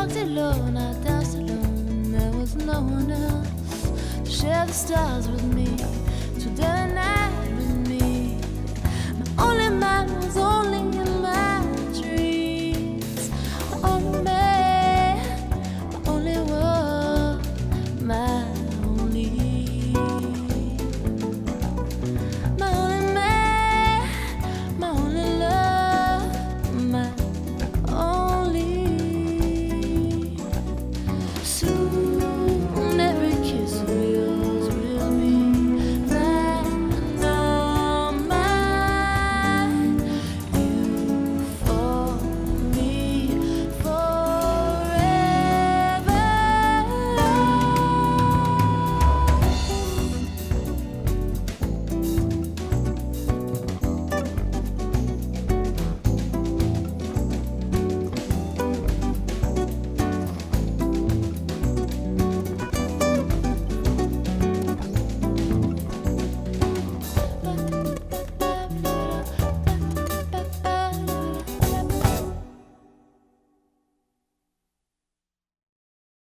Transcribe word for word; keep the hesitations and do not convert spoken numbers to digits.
felt alone, I danced alone. There was no one else to share the stars with me. To the night.